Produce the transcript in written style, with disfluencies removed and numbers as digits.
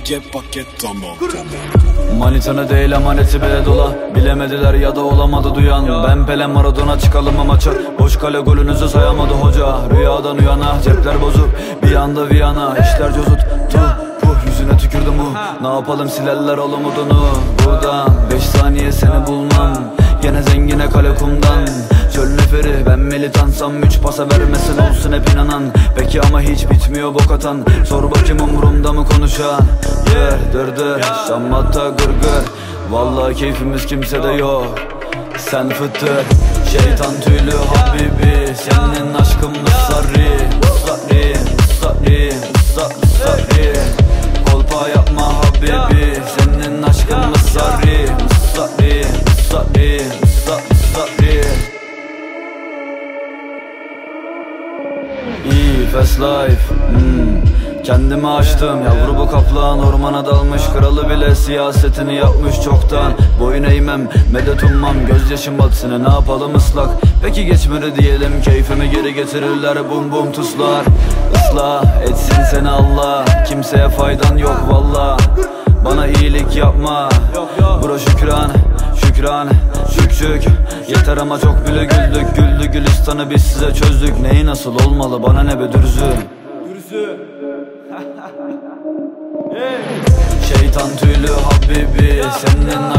paket tamam. Manitanı değil emaneti bile dola. Bilemediler ya da olamadı duyan. Ben Pele Maradona çıkalım maça. Boş kale golünüzü sayamadı hoca. Rüyadan uyana cepler bozuk. Bir anda Viyana işler cozut. Yüzüne tükürdüm bu. Ne yapalım silerler ol umudunu. Buradan 5 saniye seni bulmam. Gene zengine kale kumdan. Çöl neferi ben militansam 3 pasa vermesin olsun hep inanan. Peki ama hiç bitmiyor bok atan. Sor bakayım umurumda mı konuşan. Dır şammata gırgır. Vallahi keyfimiz kimsede yok. Sen fıtır şeytan tüylü habibi. Senin aşkın mısarri. Mısarri kolpa yapma habibi. Senin aşkın mısarri. Mısarri İyi fast life Kendimi açtım yavru bu kaplan. Ormana dalmış kralı bile siyasetini yapmış çoktan. Boyun eğmem medet ummam gözyaşım batsın ne yapalım ıslak. Peki geçmedi diyelim keyfimi geri getirirler bum bum tuzlar. Islah etsin seni Allah. Kimseye faydan yok valla. Bana iyilik yapma. Bura şükran şük yeter ama çok bile güldük. Güldü gülistanı biz size çözdük. Neyi nasıl olmalı bana ne be dürzü. Şeytan tüylü habibi. Senin